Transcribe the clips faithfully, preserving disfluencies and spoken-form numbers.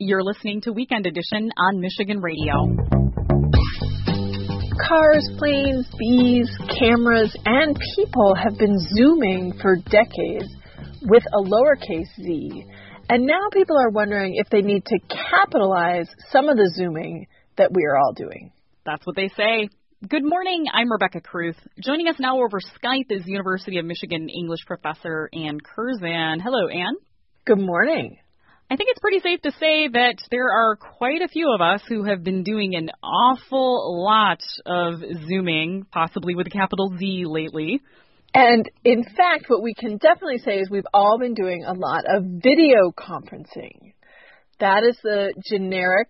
You're listening to Weekend Edition on Michigan Radio. Cars, planes, bees, cameras, and people have been zooming for decades with a lowercase z. And now people are wondering if they need to capitalize some of the zooming that we are all doing. That's what they say. Good morning. I'm Rebecca Cruz. Joining us now over Skype is University of Michigan English professor Ann Curzan. Hello, Ann. Good morning. I think it's pretty safe to say that there are quite a few of us who have been doing an awful lot of zooming, possibly with a capital Z lately. And in fact, what we can definitely say is we've all been doing a lot of video conferencing. That is the generic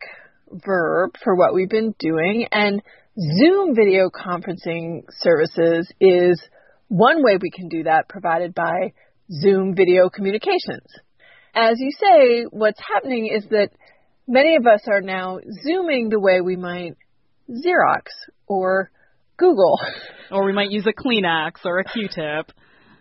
verb for what we've been doing. And Zoom video conferencing services is one way we can do that, provided by Zoom Video Communications. As you say, what's happening is that many of us are now Zooming the way we might Xerox or Google. Or we might use a Kleenex or a Q-tip.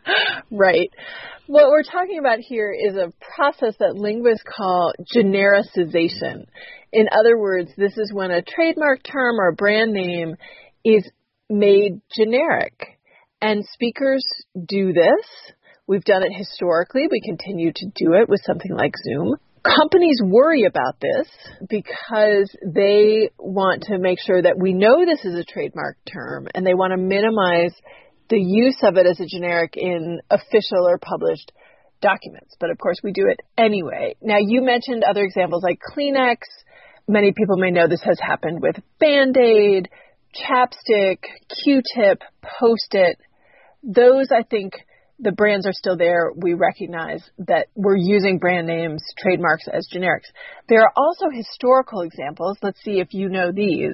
Right. What we're talking about here is a process that linguists call genericization. In other words, this is when a trademark term or a brand name is made generic. And speakers do this. We've done it historically. We continue to do it with something like Zoom. Companies worry about this because they want to make sure that we know this is a trademark term, and they want to minimize the use of it as a generic in official or published documents. But of course, we do it anyway. Now, you mentioned other examples like Kleenex. Many people may know this has happened with Band-Aid, chapstick, Q-tip, Post-it. Those, I think, the brands are still there. We recognize that we're using brand names, trademarks as generics. There are also historical examples. Let's see if you know these.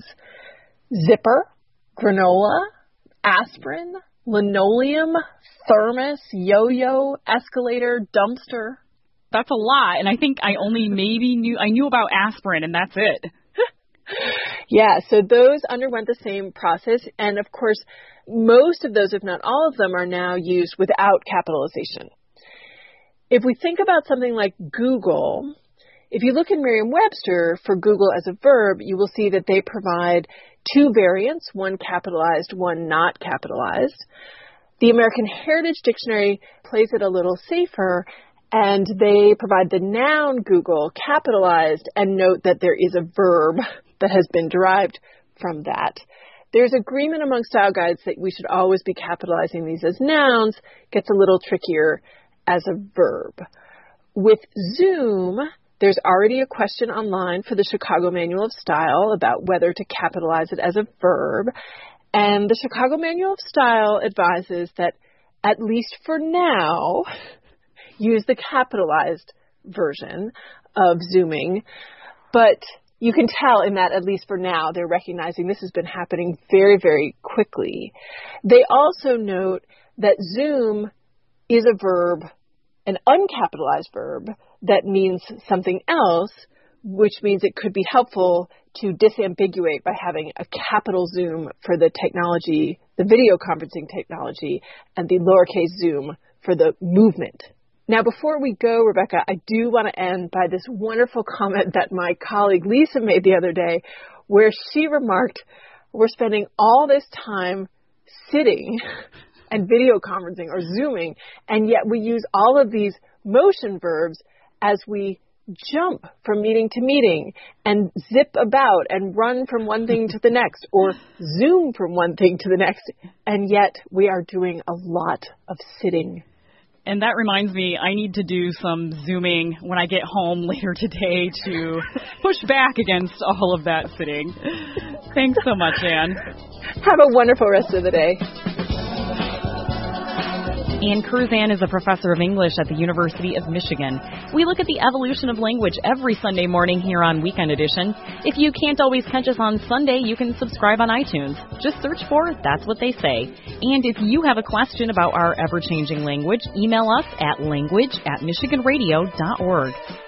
Zipper, granola, aspirin, linoleum, thermos, yo-yo, escalator, dumpster. That's a lot. And I think I only maybe knew, I knew about aspirin, and that's it. Yeah, so those underwent the same process. And of course, most of those, if not all of them, are now used without capitalization. If we think about something like Google, if you look in Merriam-Webster for Google as a verb, you will see that they provide two variants, one capitalized, one not capitalized. The American Heritage Dictionary plays it a little safer, and they provide the noun Google capitalized and note that there is a verb that has been derived from that. There's agreement among style guides that we should always be capitalizing these as nouns. Gets a little trickier as a verb. With Zoom, there's already a question online for the Chicago Manual of Style about whether to capitalize it as a verb. And the Chicago Manual of Style advises that, at least for now, use the capitalized version of Zooming. But you can tell in that, at least for now, they're recognizing this has been happening very, very quickly. They also note that Zoom is a verb, an uncapitalized verb, that means something else, which means it could be helpful to disambiguate by having a capital Zoom for the technology, the video conferencing technology, and the lowercase zoom for the movement. Now, before we go, Rebecca, I do want to end by this wonderful comment that my colleague Lisa made the other day, where she remarked, we're spending all this time sitting and video conferencing or Zooming, and yet we use all of these motion verbs as we jump from meeting to meeting and zip about and run from one thing to the next or zoom from one thing to the next, and yet we are doing a lot of sitting. And that reminds me, I need to do some Zooming when I get home later today to push back against all of that sitting. Thanks so much, Ann. Have a wonderful rest of the day. Ann Curzan is a professor of English at the University of Michigan. We look at the evolution of language every Sunday morning here on Weekend Edition. If you can't always catch us on Sunday, you can subscribe on iTunes. Just search for That's What They Say. And if you have a question about our ever-changing language, email us at language at michigan radio dot org.